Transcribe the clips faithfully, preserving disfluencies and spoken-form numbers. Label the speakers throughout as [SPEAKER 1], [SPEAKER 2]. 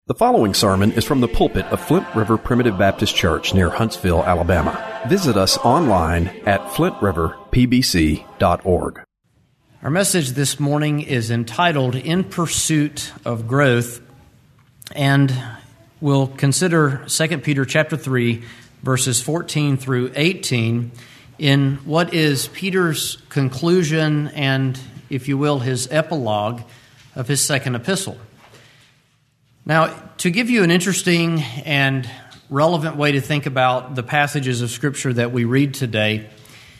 [SPEAKER 1] The following sermon is from the pulpit of Flint River Primitive Baptist Church near Huntsville, Alabama. Visit us online at flint river p b c dot org.
[SPEAKER 2] Our message this morning is entitled, In Pursuit of Growth, and we'll consider Second Peter chapter three, verses fourteen through eighteen, in what is Peter's conclusion and, if you will, his epilogue of his second epistle. Now, to give you an interesting and relevant way to think about the passages of Scripture that we read today,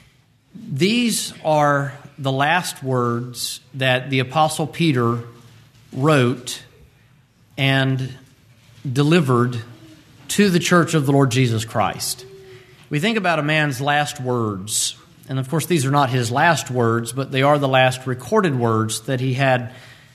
[SPEAKER 2] these are the last words that the Apostle Peter wrote and delivered to the church of the Lord Jesus Christ. We think about a man's last words, and of course these are not his last words, but they are the last recorded words that he had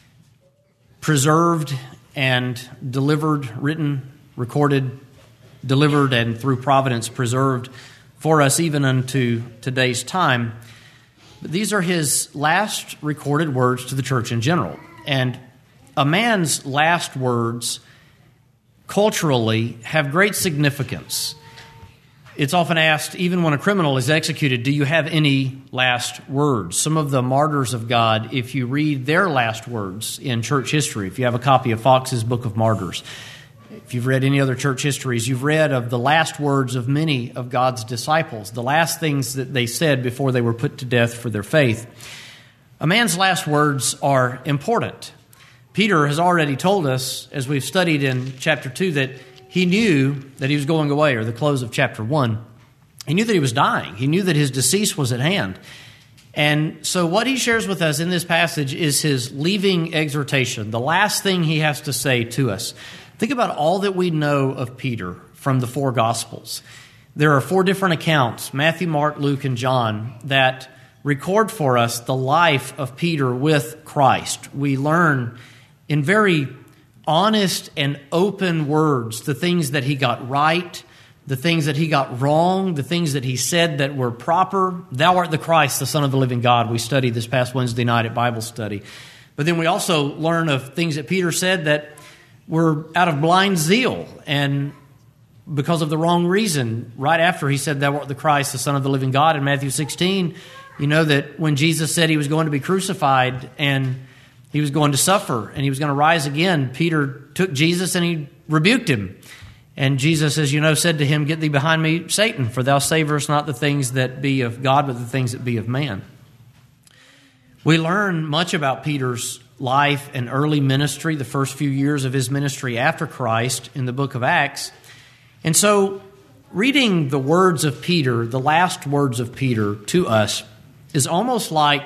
[SPEAKER 2] preserved and delivered, written, recorded, delivered, and through providence preserved for us even unto today's time. But these are his last recorded words to the church in general. And a man's last words culturally have great significance. It's often asked, even when a criminal is executed, do you have any last words? Some of the martyrs of God, if you read their last words in church history, if you have a copy of Fox's Book of Martyrs, if you've read any other church histories, you've read of the last words of many of God's disciples, the last things that they said before they were put to death for their faith. A man's last words are important. Peter has already told us, as we've studied in chapter two, that he knew that he was going away, or the close of chapter one. He knew that he was dying. He knew that his decease was at hand. And so what he shares with us in this passage is his leaving exhortation, the last thing he has to say to us. Think about all that we know of Peter from the four Gospels. There are four different accounts, Matthew, Mark, Luke, and John, that record for us the life of Peter with Christ. We learn in very honest and open words the things that he got right, the things that he got wrong, the things that he said that were proper. Thou art the Christ, the Son of the living God. We studied this past Wednesday night at Bible study. But then we also learn of things that Peter said that were out of blind zeal and because of the wrong reason. Right after he said, Thou art the Christ, the Son of the living God, in Matthew sixteen, you know that when Jesus said he was going to be crucified and he was going to suffer and he was going to rise again, Peter took Jesus and he rebuked him. And Jesus, as you know, said to him, Get thee behind me, Satan, for thou savorest not the things that be of God, but the things that be of man. We learn much about Peter's life and early ministry, the first few years of his ministry after Christ in the book of Acts. And so reading the words of Peter, the last words of Peter to us, is almost like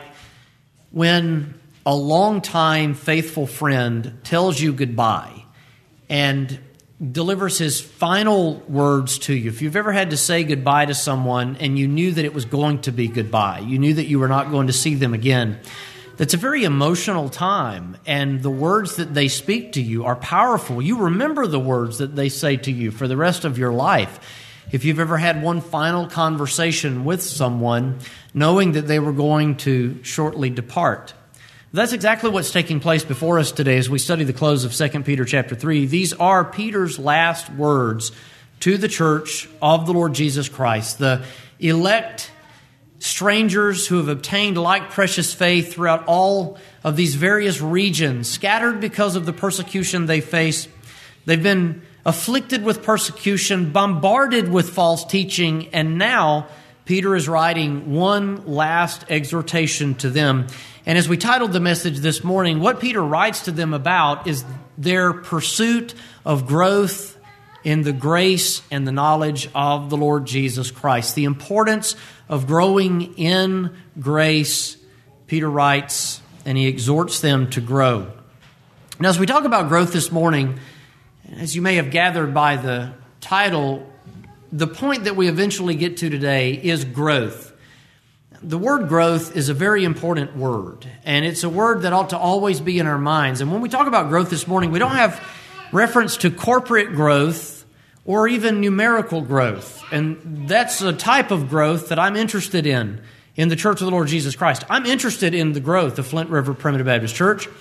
[SPEAKER 2] when a longtime faithful friend tells you goodbye and delivers his final words to you. If you've ever had to say goodbye to someone and you knew that it was going to be goodbye, you knew that you were not going to see them again, that's a very emotional time, and the words that they speak to you are powerful. You remember the words that they say to you for the rest of your life. If you've ever had one final conversation with someone, knowing that they were going to shortly depart. That's exactly what's taking place before us today as we study the close of Second Peter chapter three. These are Peter's last words to the church of the Lord Jesus Christ, the elect strangers who have obtained like precious faith throughout all of these various regions, scattered because of the persecution they face. They've been afflicted with persecution, bombarded with false teaching, and now Peter is writing one last exhortation to them. And as we titled the message this morning, what Peter writes to them about is their pursuit of growth in the grace and the knowledge of the Lord Jesus Christ. The importance of growing in grace, Peter writes, and he exhorts them to grow. Now, as we talk about growth this morning, as you may have gathered by the title, the point that we eventually get to today is growth. The word growth is a very important word, and it's a word that ought to always be in our minds. And when we talk about growth this morning, we don't have reference to corporate growth or even numerical growth. And that's a type of growth that I'm interested in in the Church of the Lord Jesus Christ. I'm interested in the growth of Flint River Primitive Baptist Church.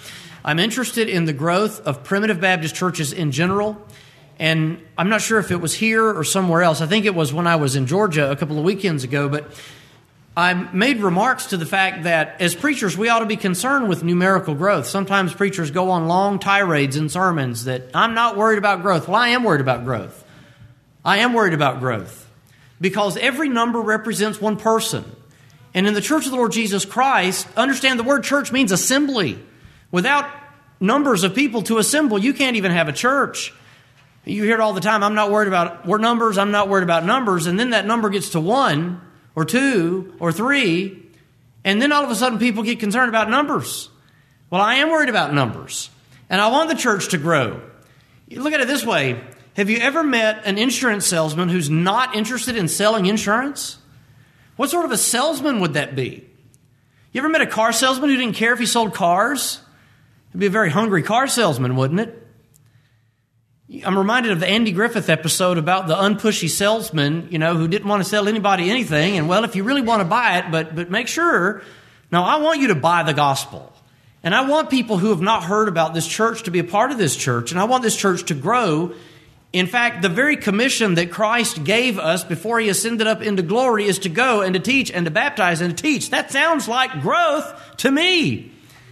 [SPEAKER 2] I'm interested in the growth of primitive Baptist churches in general. And I'm not sure if it was here or somewhere else. I think it was when I was in Georgia a couple of weekends ago. But I made remarks to the fact that as preachers, we ought to be concerned with numerical growth. Sometimes preachers go on long tirades in sermons that I'm not worried about growth. Well, I am worried about growth. I am worried about growth because every number represents one person. And in the Church of the Lord Jesus Christ, understand the word church means assembly. Without numbers of people to assemble, you can't even have a church. You hear it all the time, I'm not worried about numbers, I'm not worried about numbers. And then that number gets to one or two or three, and then all of a sudden people get concerned about numbers. Well, I am worried about numbers, and I want the church to grow. You look at it this way. Have you ever met an insurance salesman who's not interested in selling insurance? What sort of a salesman would that be? You ever met a car salesman who didn't care if he sold cars? It'd be a very hungry car salesman, wouldn't it? I'm reminded of the Andy Griffith episode about the unpushy salesman, you know, who didn't want to sell anybody anything. And, well, if you really want to buy it, but but make sure, no, I want you to buy the gospel. And I want people who have not heard about this church to be a part of this church. And I want this church to grow. In fact, the very commission that Christ gave us before He ascended up into glory is to go and to teach and to baptize and to teach. That sounds like growth to me.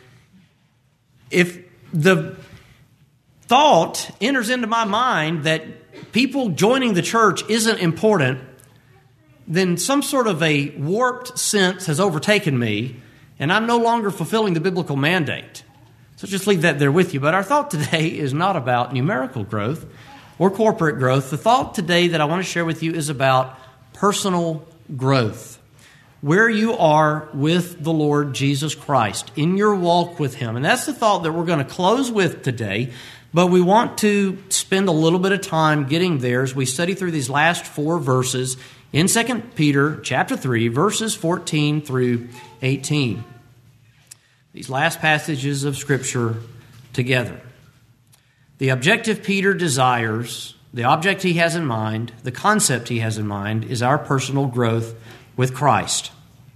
[SPEAKER 2] If the thought enters into my mind that people joining the church isn't important, then some sort of a warped sense has overtaken me, and I'm no longer fulfilling the biblical mandate. So just leave that there with you. But our thought today is not about numerical growth or corporate growth. The thought today that I want to share with you is about personal growth. Where you are with the Lord Jesus Christ in your walk with Him. And that's the thought that we're going to close with today. But we want to spend a little bit of time getting there as we study through these last four verses in Second Peter chapter three, verses fourteen through eighteen. These last passages of Scripture together. The objective Peter desires, the object he has in mind, the concept he has in mind, is our personal growth with Christ.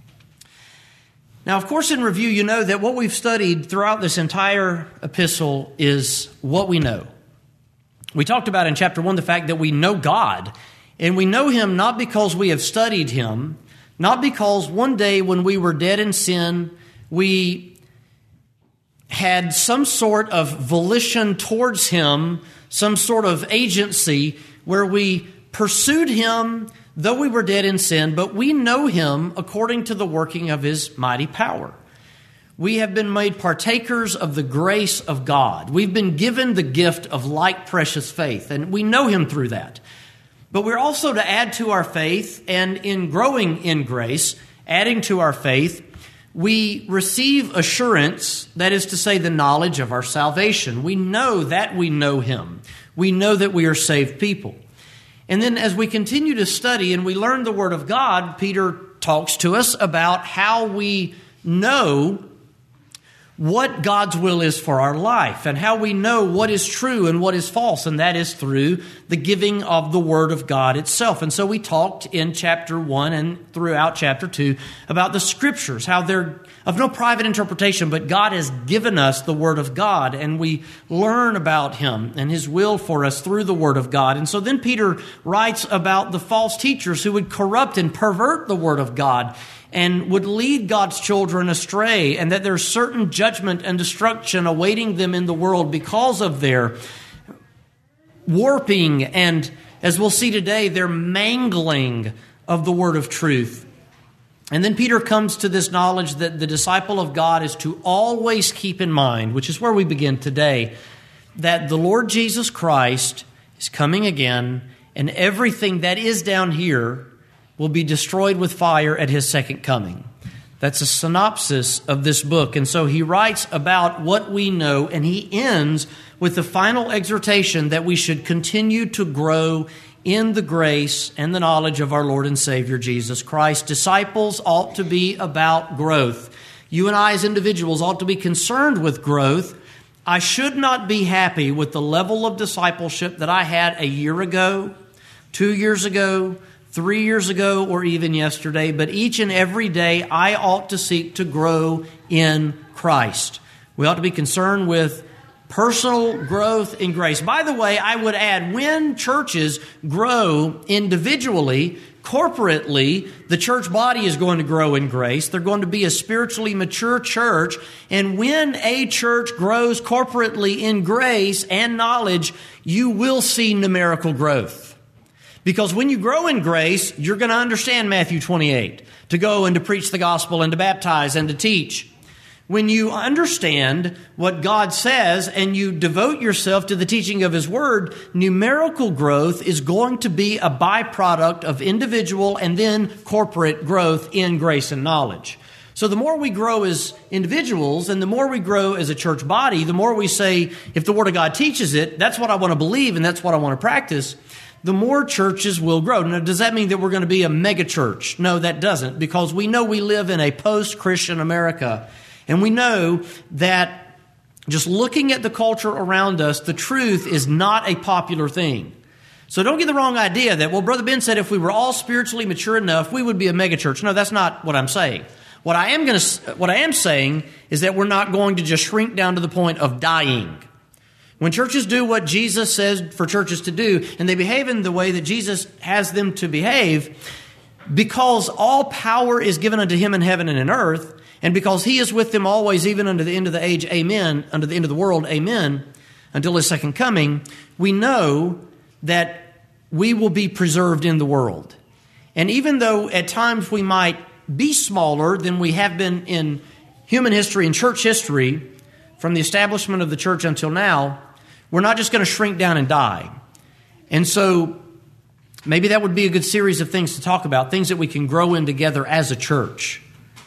[SPEAKER 2] Now, of course, in review, you know that what we've studied throughout this entire epistle is what we know. We talked about in chapter one the fact that we know God, and we know Him not because we have studied Him, not because one day when we were dead in sin, we had some sort of volition towards Him, some sort of agency where we pursued Him though we were dead in sin, but we know Him according to the working of His mighty power. We have been made partakers of the grace of God. We've been given the gift of like precious faith, and we know Him through that. But we're also to add to our faith, and in growing in grace, adding to our faith, we receive assurance, that is to say, the knowledge of our salvation. We know that we know Him. We know that we are saved people. And then as we continue to study and we learn the Word of God, Peter talks to us about how we know what God's will is for our life and how we know what is true and what is false, and that is through the giving of the Word of God itself. And so we talked in chapter one and throughout chapter two about the Scriptures, how they're of no private interpretation, but God has given us the Word of God, and we learn about Him and His will for us through the Word of God. And so then Peter writes about the false teachers who would corrupt and pervert the Word of God and would lead God's children astray, and that there's certain judgment and destruction awaiting them in the world because of their warping and, as we'll see today, their mangling of the word of truth. And then Peter comes to this knowledge that the disciple of God is to always keep in mind, which is where we begin today, that the Lord Jesus Christ is coming again, and everything that is down here will be destroyed with fire at His second coming. That's a synopsis of this book. And so he writes about what we know, and he ends with the final exhortation that we should continue to grow in the grace and the knowledge of our Lord and Savior Jesus Christ. Disciples ought to be about growth. You and I as individuals ought to be concerned with growth. I should not be happy with the level of discipleship that I had a year ago, two years ago, three years ago, or even yesterday, but each and every day I ought to seek to grow in Christ. We ought to be concerned with personal growth in grace. By the way, I would add, when churches grow individually, corporately, the church body is going to grow in grace. They're going to be a spiritually mature church. And when a church grows corporately in grace and knowledge, you will see numerical growth. Because when you grow in grace, you're going to understand Matthew twenty-eight, to go and to preach the gospel and to baptize and to teach. When you understand what God says and you devote yourself to the teaching of His Word, numerical growth is going to be a byproduct of individual and then corporate growth in grace and knowledge. So the more we grow as individuals and the more we grow as a church body, the more we say, if the Word of God teaches it, that's what I want to believe and that's what I want to practice, the more churches will grow. Now, does that mean that we're going to be a mega church? No, that doesn't, because we know we live in a post-Christian America. And we know that just looking at the culture around us, the truth is not a popular thing. So don't get the wrong idea that, well, Brother Ben said if we were all spiritually mature enough, we would be a megachurch. No, that's not what I'm saying. What I am going to, what I am saying is that we're not going to just shrink down to the point of dying. When churches do what Jesus says for churches to do, and they behave in the way that Jesus has them to behave, because all power is given unto Him in heaven and in earth, and because He is with them always, even unto the end of the age, amen, unto the end of the world, amen, until His second coming, we know that we will be preserved in the world. And even though at times we might be smaller than we have been in human history and church history, from the establishment of the church until now, we're not just going to shrink down and die. And so maybe that would be a good series of things to talk about, things that we can grow in together as a church.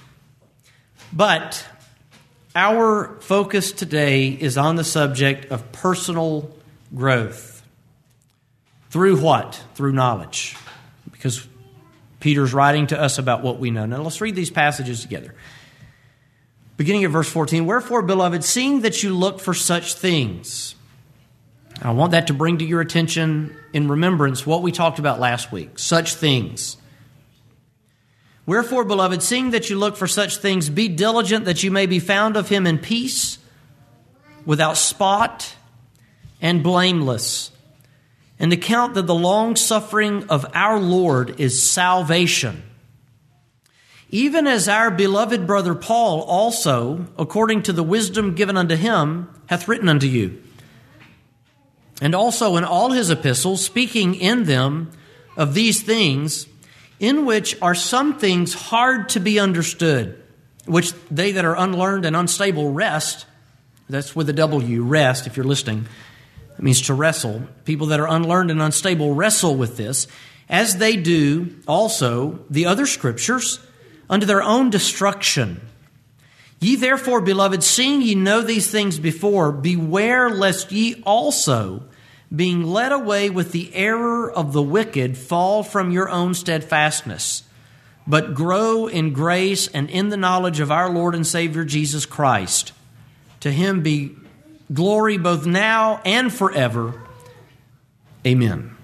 [SPEAKER 2] But our focus today is on the subject of personal growth. Through what? Through knowledge. Because Peter's writing to us about what we know. Now let's read these passages together. Beginning at verse fourteen, "Wherefore, beloved, seeing that you look for such things." I want that to bring to your attention in remembrance what we talked about last week. Such things. "Wherefore, beloved, seeing that you look for such things, be diligent that you may be found of Him in peace, without spot, and blameless. And account that the long suffering of our Lord is salvation. Even as our beloved brother Paul also, according to the wisdom given unto him, hath written unto you. And also in all his epistles, speaking in them of these things, in which are some things hard to be understood, which they that are unlearned and unstable wrest." That's with a W, rest, if you're listening. It means to wrestle. People that are unlearned and unstable wrestle with this, as they do also the other scriptures, unto their own destruction. Ye therefore, beloved, seeing ye know these things before, beware lest ye also, being led away with the error of the wicked, fall from your own steadfastness, but grow in grace and in the knowledge of our Lord and Savior Jesus Christ. To Him be glory both now and forever. Amen.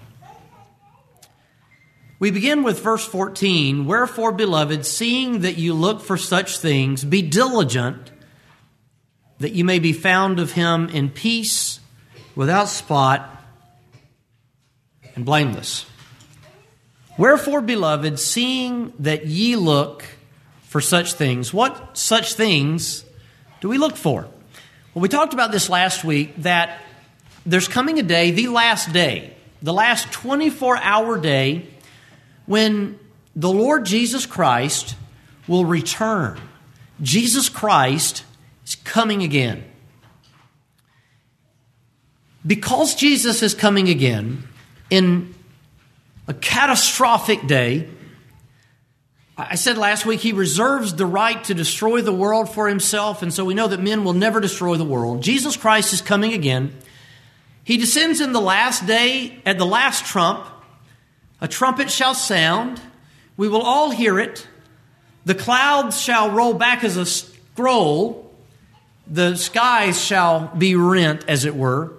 [SPEAKER 2] We begin with verse fourteen, "Wherefore, beloved, seeing that you look for such things, be diligent that you may be found of Him in peace, without spot, and blameless." "Wherefore, beloved, seeing that ye look for such things." What such things do we look for? Well, we talked about this last week, that there's coming a day, the last day, the last twenty-four hour day, when the Lord Jesus Christ will return. Jesus Christ is coming again. Because Jesus is coming again in a catastrophic day, I said last week He reserves the right to destroy the world for Himself, and so we know that men will never destroy the world. Jesus Christ is coming again. He descends in the last day at the last trump. A trumpet shall sound. We will all hear it. The clouds shall roll back as a scroll. The skies shall be rent, as it were.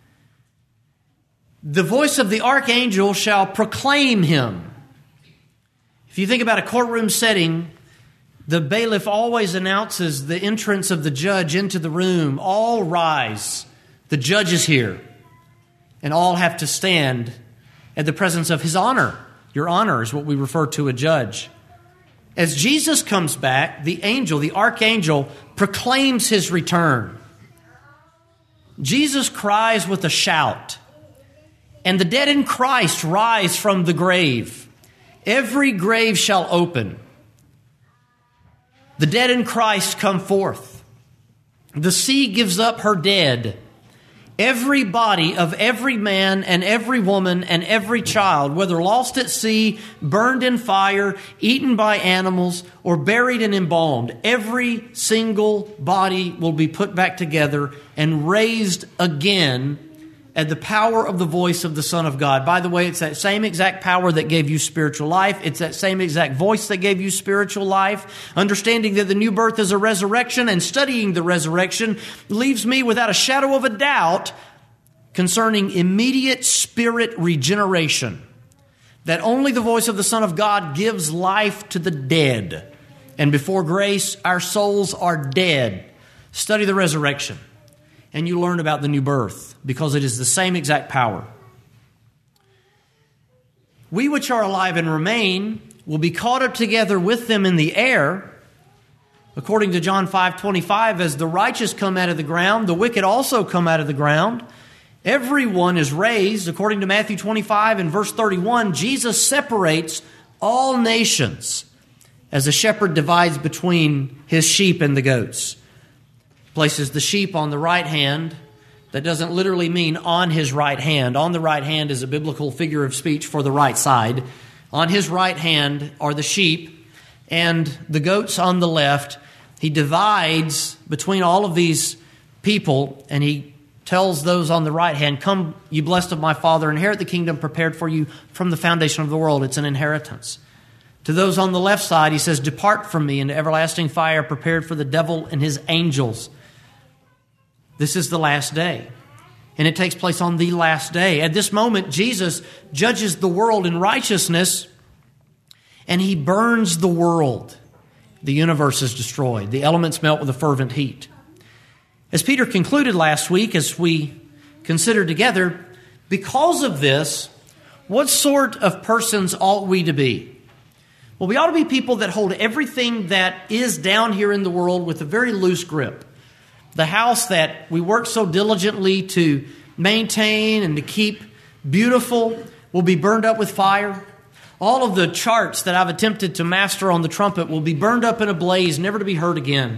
[SPEAKER 2] The voice of the archangel shall proclaim Him. If you think about a courtroom setting, The bailiff always announces the entrance of the judge into the room. All rise. The judge is here. And all have to stand at the presence of his honor. Your honor is what we refer to a judge. As Jesus comes back, the angel, the archangel, proclaims his return. Jesus cries with a shout, and the dead in Christ rise from the grave. Every grave shall open. The dead in Christ come forth. The sea gives up her dead. Every body of every man and every woman and every child, whether lost at sea, burned in fire, eaten by animals, or buried and embalmed, every single body will be put back together and raised again at the power of the voice of the Son of God. By the way, it's that same exact power that gave you spiritual life. It's that same exact voice that gave you spiritual life. Understanding that the new birth is a resurrection and studying the resurrection leaves me without a shadow of a doubt concerning immediate spirit regeneration. That only the voice of the Son of God gives life to the dead. And before grace, our souls are dead. Study the resurrection, and you learn about the new birth, because it is the same exact power. We which are alive and remain will be caught up together with them in the air, according to John five twenty-five, as the righteous come out of the ground, the wicked also come out of the ground. Everyone is raised, according to Matthew twenty-five and verse thirty-one. Jesus separates all nations as a shepherd divides between his sheep and the goats. Places the sheep on the right hand. That doesn't literally mean on his right hand. On the right hand is a biblical figure of speech for the right side. On his right hand are the sheep and the goats on the left. He divides between all of these people, and he tells those on the right hand, "Come, you blessed of my Father, inherit the kingdom prepared for you from the foundation of the world." It's an inheritance. To those on the left side, he says, "Depart from me into everlasting fire prepared for the devil and his angels." This is the last day, and it takes place on the last day. At this moment, Jesus judges the world in righteousness, and he burns the world. The universe is destroyed. The elements melt with a fervent heat. As Peter concluded last week, as we considered together, because of this, what sort of persons ought we to be? Well, we ought to be people that hold everything that is down here in the world with a very loose grip. The house that we work so diligently to maintain and to keep beautiful will be burned up with fire. All of the charts that I've attempted to master on the trumpet will be burned up in a blaze, never to be heard again.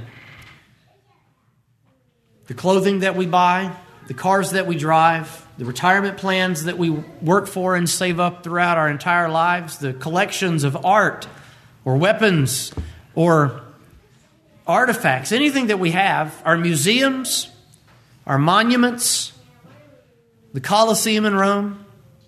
[SPEAKER 2] The clothing that we buy, the cars that we drive, the retirement plans that we work for and save up throughout our entire lives, the collections of art or weapons or artifacts, anything that we have, our museums, our monuments, the Colosseum in Rome,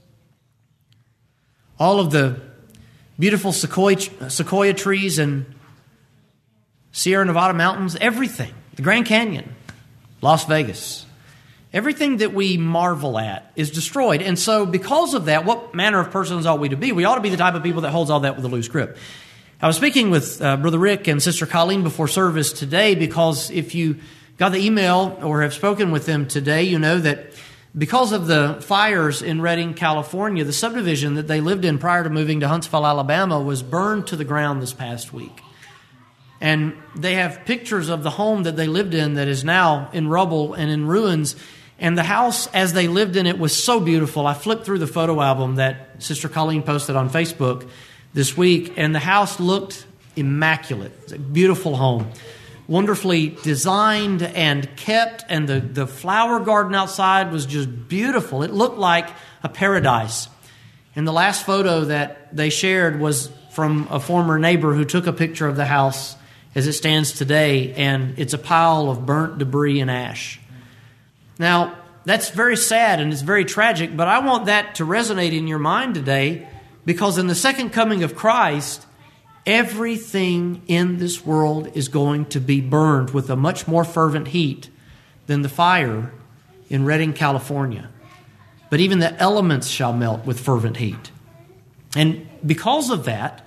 [SPEAKER 2] all of the beautiful sequoia, sequoia trees and Sierra Nevada mountains, everything, the Grand Canyon, Las Vegas, everything that we marvel at is destroyed. And so because of that, what manner of persons ought we to be? We ought to be the type of people that holds all that with a loose grip. I was speaking with uh, Brother Rick and Sister Colleen before service today, because if you got the email or have spoken with them today, you know that because of the fires in Redding, California, the subdivision that they lived in prior to moving to Huntsville, Alabama, was burned to the ground this past week. And they have pictures of the home that they lived in that is now in rubble and in ruins. And the house, as they lived in it, was so beautiful. I flipped through the photo album that Sister Colleen posted on Facebook this week, and the house looked immaculate. It's a beautiful home, wonderfully designed and kept, and the, the flower garden outside was just beautiful. It looked like a paradise. And the last photo that they shared was from a former neighbor who took a picture of the house as it stands today, and it's a pile of burnt debris and ash. Now, that's very sad and it's very tragic, but I want that to resonate in your mind today, because in the second coming of Christ, everything in this world is going to be burned with a much more fervent heat than the fire in Redding, California. But even the elements shall melt with fervent heat. And because of that,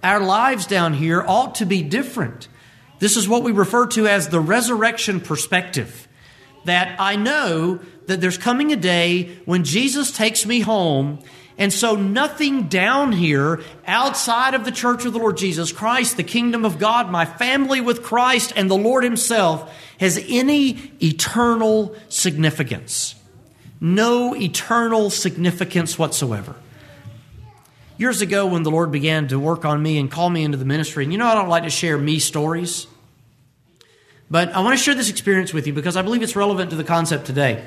[SPEAKER 2] our lives down here ought to be different. This is what we refer to as the resurrection perspective. That I know that there's coming a day when Jesus takes me home, and so nothing down here outside of the church of the Lord Jesus Christ, the kingdom of God, my family with Christ and the Lord Himself, has any eternal significance. No eternal significance whatsoever. Years ago when the Lord began to work on me and call me into the ministry, and you know I don't like to share me stories, but I want to share this experience with you because I believe it's relevant to the concept today.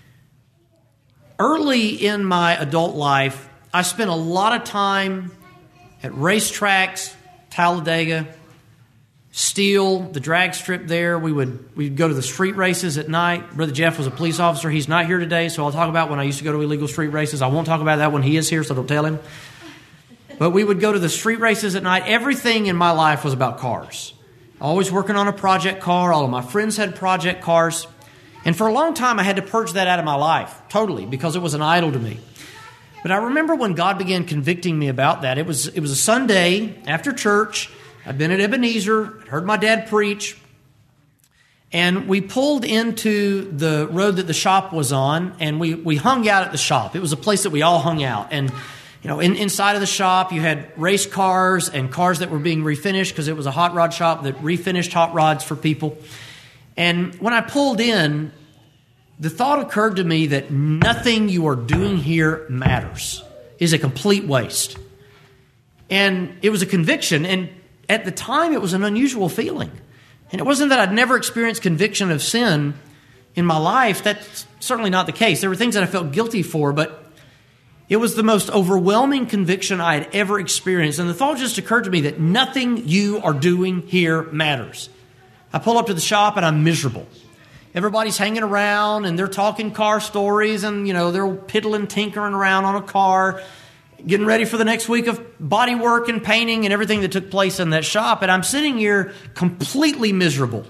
[SPEAKER 2] Early in my adult life, I spent a lot of time at racetracks, Talladega, Steel, the drag strip there. We would we'd go to the street races at night. Brother Jeff was a police officer. He's not here today, so I'll talk about when I used to go to illegal street races. I won't talk about that when he is here, so don't tell him. But we would go to the street races at night. Everything in my life was about cars. Always working on a project car. All of my friends had project cars. And for a long time, I had to purge that out of my life, totally, because it was an idol to me. But I remember when God began convicting me about that. It was it was a Sunday after church. I'd been at Ebenezer, heard my dad preach, and we pulled into the road that the shop was on, and we, we hung out at the shop. It was a place that we all hung out. And you know, in, inside of the shop, you had race cars and cars that were being refinished because it was a hot rod shop that refinished hot rods for people. And when I pulled in, the thought occurred to me that nothing you are doing here matters, is a complete waste. And it was a conviction, and at the time it was an unusual feeling. And it wasn't that I'd never experienced conviction of sin in my life. That's certainly not the case. There were things that I felt guilty for, but it was the most overwhelming conviction I had ever experienced. And the thought just occurred to me that nothing you are doing here matters. I pull up to the shop and I'm miserable. Everybody's hanging around and they're talking car stories and, you know, they're piddling, tinkering around on a car, getting ready for the next week of body work and painting and everything that took place in that shop. And I'm sitting here completely miserable.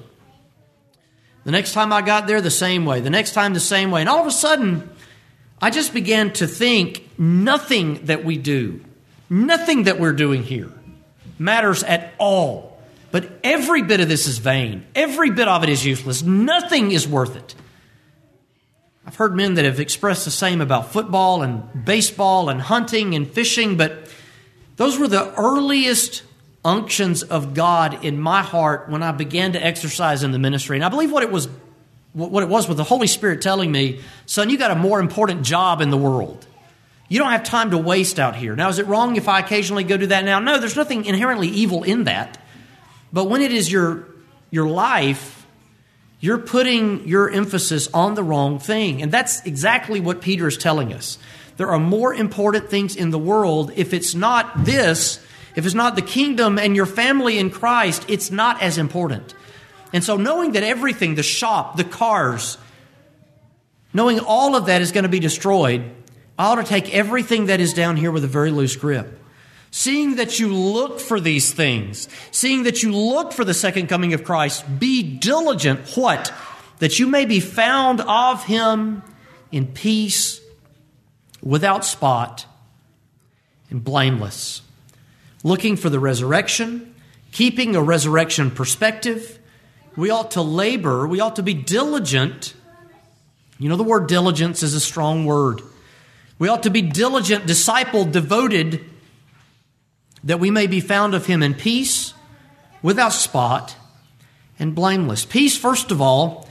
[SPEAKER 2] The next time I got there, the same way. The next time, the same way. And all of a sudden, I just began to think nothing that we do, nothing that we're doing here matters at all. But every bit of this is vain. Every bit of it is useless. Nothing is worth it. I've heard men that have expressed the same about football and baseball and hunting and fishing, but those were the earliest unctions of God in my heart when I began to exercise in the ministry. And I believe what it was, what it was with the Holy Spirit telling me, son, you got a more important job in the world. You don't have time to waste out here. Now, is it wrong if I occasionally go do that now? No, there's nothing inherently evil in that. But when it is your your life, you're putting your emphasis on the wrong thing. And that's exactly what Peter is telling us. There are more important things in the world. If it's not this, if it's not the kingdom and your family in Christ, it's not as important. And so knowing that everything, the shop, the cars, knowing all of that is going to be destroyed, I ought to take everything that is down here with a very loose grip. Seeing that you look for these things, seeing that you look for the second coming of Christ, be diligent, what? That you may be found of Him in peace, without spot, and blameless. Looking for the resurrection, keeping a resurrection perspective. We ought to labor, we ought to be diligent. You know, the word diligence is a strong word. We ought to be diligent, discipled, devoted, that we may be found of Him in peace, without spot, and blameless. Peace, first of all,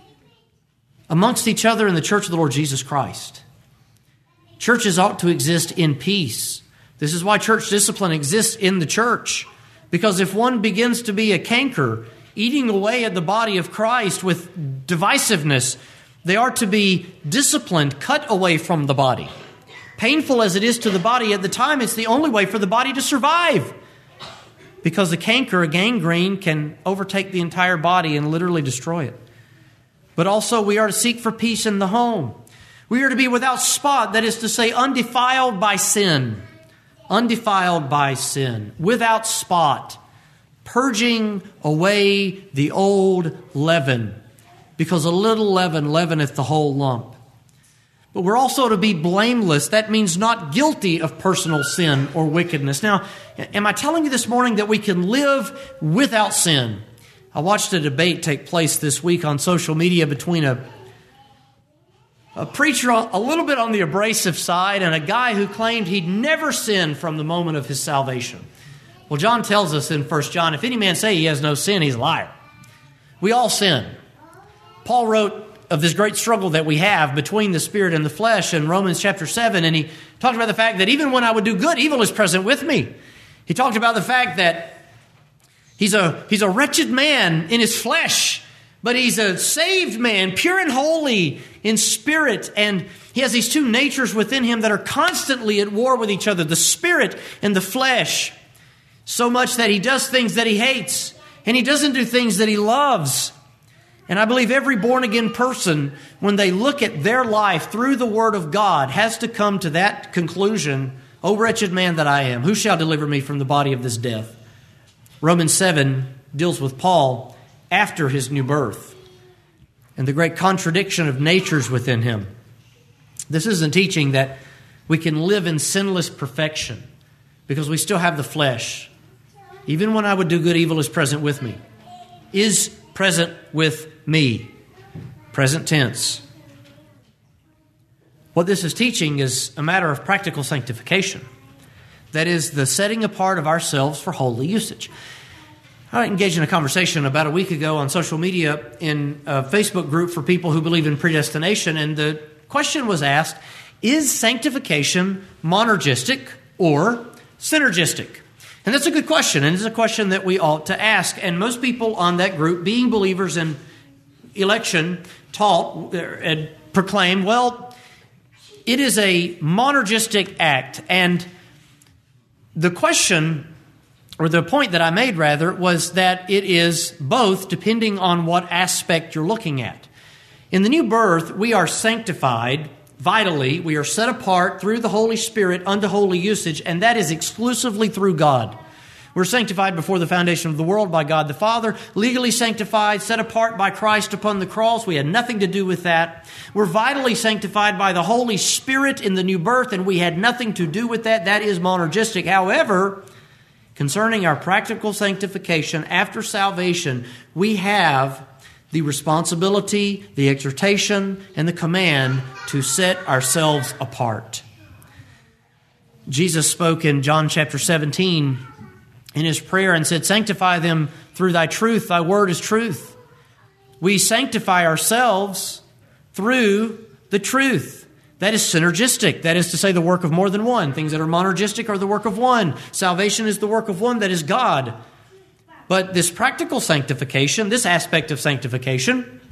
[SPEAKER 2] amongst each other in the church of the Lord Jesus Christ. Churches ought to exist in peace. This is why church discipline exists in the church. Because if one begins to be a canker, eating away at the body of Christ with divisiveness, they are to be disciplined, cut away from the body. Painful as it is to the body, at the time it's the only way for the body to survive. Because the canker, a gangrene, can overtake the entire body and literally destroy it. But also we are to seek for peace in the home. We are to be without spot, that is to say undefiled by sin. Undefiled by sin. Without spot. Purging away the old leaven. Because a little leaven leaveneth the whole lump. but we're also to be blameless. That means not guilty of personal sin or wickedness. Now, am I telling you this morning that we can live without sin? I watched a debate take place this week on social media between a, a preacher a little bit on the abrasive side and a guy who claimed he'd never sinned from the moment of his salvation. Well, John tells us in First John, if any man say he has no sin, he's a liar. We all sin. Paul wrote of this great struggle that we have between the spirit and the flesh in Romans chapter seven, and he talked about the fact that even when I would do good, evil is present with me. He talked about the fact that he's a, he's a wretched man in his flesh, but he's a saved man, pure and holy in spirit, and he has these two natures within him that are constantly at war with each other, the spirit and the flesh, so much that he does things that he hates, and he doesn't do things that he loves. And I believe every born-again person, when they look at their life through the Word of God, has to come to that conclusion, O wretched man that I am, who shall deliver me from the body of this death? Romans seven deals with Paul after his new birth and the great contradiction of natures within him. This isn't teaching that we can live in sinless perfection because we still have the flesh. Even when I would do good, evil is present with me. Is present with me. Present tense. What this is teaching is a matter of practical sanctification. That is the setting apart of ourselves for holy usage. I engaged in a conversation about a week ago on social media in a Facebook group for people who believe in predestination, and the question was asked, is sanctification monergistic or synergistic? And that's a good question, and it's a question that we ought to ask. And most people on that group, being believers in election, taught and proclaimed, well, it is a monergistic act. And the question, or the point that I made rather, was that it is both, depending on what aspect you're looking at. In the new birth, we are sanctified vitally. We are set apart through the Holy Spirit unto holy usage, and that is exclusively through God. We're sanctified before the foundation of the world by God the Father, legally sanctified, set apart by Christ upon the cross. We had nothing to do with that. We're vitally sanctified by the Holy Spirit in the new birth, and we had nothing to do with that. That is monergistic. However, concerning our practical sanctification after salvation, we have the responsibility, the exhortation, and the command to set ourselves apart. Jesus spoke in John chapter seventeen in his prayer and said, sanctify them through thy truth. Thy word is truth. We sanctify ourselves through the truth. That is synergistic. That is to say, the work of more than one. Things that are monergistic are the work of one. Salvation is the work of one, that is God. But this practical sanctification, this aspect of sanctification,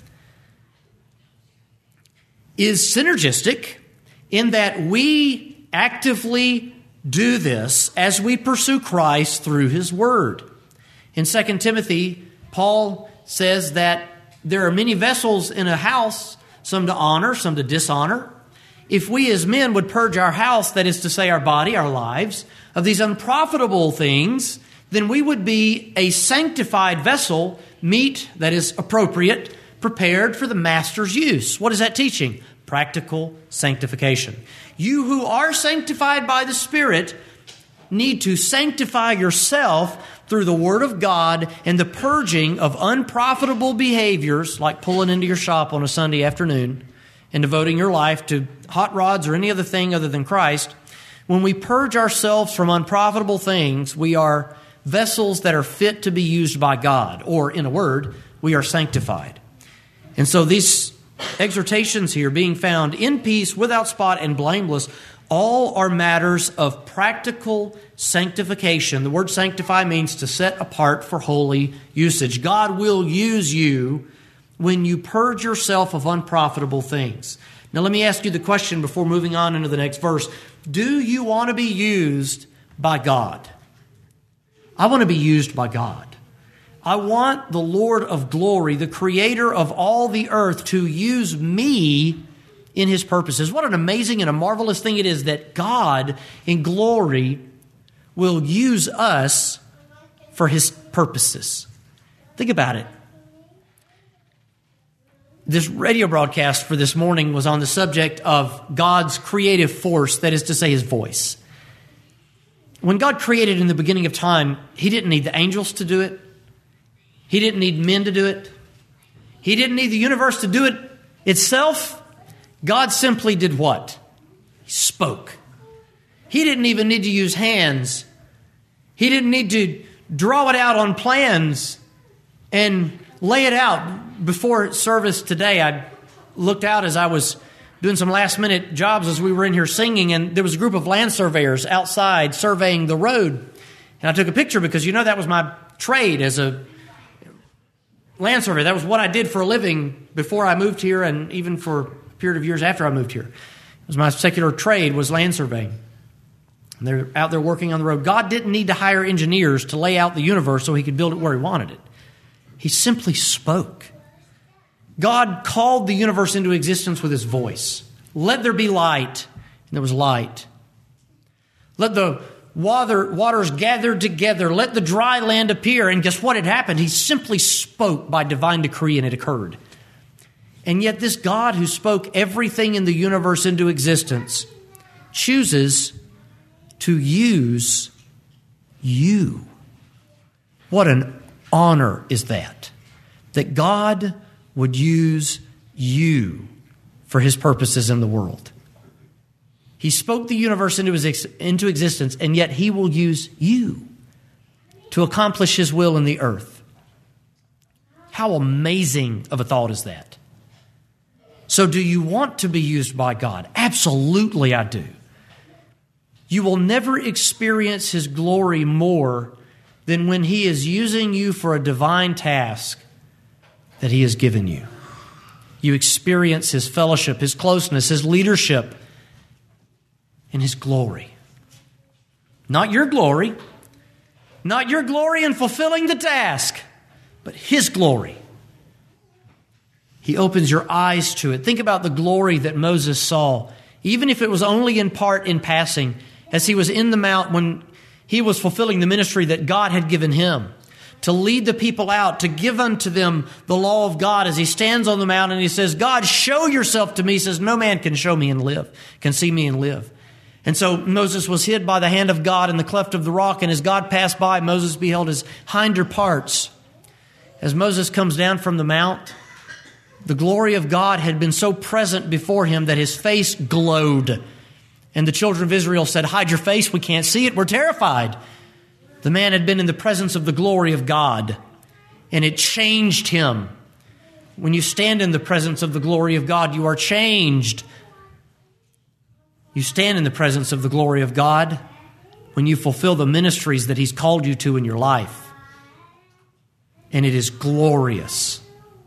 [SPEAKER 2] is synergistic in that we actively do this as we pursue Christ through His Word. In Second Timothy, Paul says that there are many vessels in a house, some to honor, some to dishonor. If we as men would purge our house, that is to say our body, our lives, of these unprofitable things, then we would be a sanctified vessel, meet that is appropriate, prepared for the Master's use. What is that teaching? Practical sanctification. You who are sanctified by the Spirit need to sanctify yourself through the Word of God and the purging of unprofitable behaviors like pulling into your shop on a Sunday afternoon and devoting your life to hot rods or any other thing other than Christ. When we purge ourselves from unprofitable things, we are vessels that are fit to be used by God, or in a word, we are sanctified. And so these exhortations here, being found in peace, without spot, and blameless, all are matters of practical sanctification. The word sanctify means to set apart for holy usage. God will use you when you purge yourself of unprofitable things. Now let me ask you the question before moving on into the next verse. Do you want to be used by God? I want to be used by God. I want the Lord of glory, the creator of all the earth, to use me in His purposes. What an amazing and a marvelous thing it is that God in glory will use us for His purposes. Think about it. This radio broadcast for this morning was on the subject of God's creative force, that is to say, His voice. When God created in the beginning of time, He didn't need the angels to do it. He didn't need men to do it. He didn't need the universe to do it itself. God simply did what? He spoke. He didn't even need to use hands. He didn't need to draw it out on plans and lay it out. Before service today, I looked out as I was doing some last-minute jobs as we were in here singing, and there was a group of land surveyors outside surveying the road. And I took a picture because, you know, that was my trade as a land surveyor. That was what I did for a living before I moved here and even for a period of years after I moved here. It was my secular trade was land surveying. And they're out there working on the road. God didn't need to hire engineers to lay out the universe so He could build it where He wanted it. He simply spoke. God called the universe into existence with His voice. Let there be light. And there was light. Let the water, waters gather together. Let the dry land appear. And guess what had happened? He simply spoke by divine decree, and it occurred. And yet this God who spoke everything in the universe into existence chooses to use you. What an honor is that? That God would use you for His purposes in the world. He spoke the universe into, his, into existence, and yet He will use you to accomplish His will in the earth. How amazing of a thought is that? So do you want to be used by God? Absolutely I do. You will never experience His glory more than when He is using you for a divine task that He has given you. You experience His fellowship, His closeness, His leadership, and His glory. Not your glory, not your glory in fulfilling the task, but His glory. He opens your eyes to it. Think about the glory that Moses saw, even if it was only in part in passing, as he was in the mount when he was fulfilling the ministry that God had given him, to lead the people out, to give unto them the law of God as he stands on the mountain and he says, God, show yourself to me. He says, no man can show me and live, can see me and live. And so Moses was hid by the hand of God in the cleft of the rock, and as God passed by, Moses beheld his hinder parts. As Moses comes down from the mount, the glory of God had been so present before him that his face glowed. And the children of Israel said, hide your face, we can't see it, we're terrified. The man had been in the presence of the glory of God, and it changed him. When you stand in the presence of the glory of God, you are changed. You stand in the presence of the glory of God when you fulfill the ministries that He's called you to in your life. And it is glorious.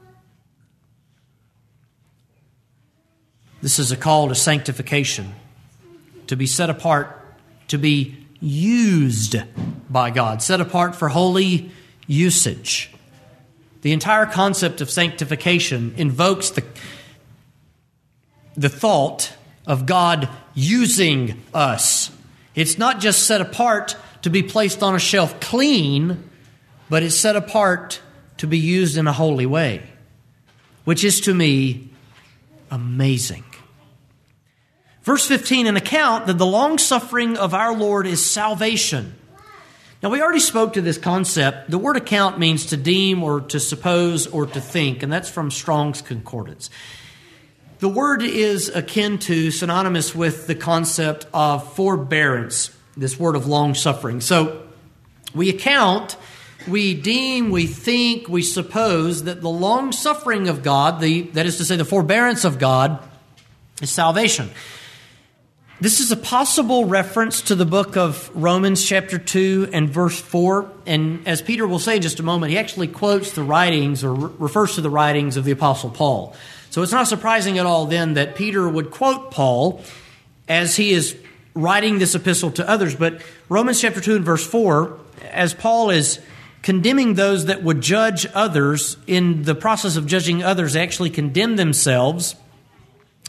[SPEAKER 2] This is a call to sanctification, to be set apart, to be used by God, set apart for holy usage. The entire concept of sanctification invokes the, the thought of God using us. It's not just set apart to be placed on a shelf clean, but it's set apart to be used in a holy way, which is to me amazing. Verse fifteen, an account that the long-suffering of our Lord is salvation. Now, we already spoke to this concept. The word account means to deem or to suppose or to think, and that's from Strong's Concordance. The word is akin to, synonymous with the concept of forbearance, this word of long-suffering. So, we account, we deem, we think, we suppose that the long-suffering of God, the that is to say the forbearance of God, is salvation. This is a possible reference to the book of Romans chapter two and verse four. And as Peter will say in just a moment, he actually quotes the writings or re- refers to the writings of the Apostle Paul. So it's not surprising at all then that Peter would quote Paul as he is writing this epistle to others. But Romans chapter two and verse four, as Paul is condemning those that would judge others, in the process of judging others, they actually condemn themselves.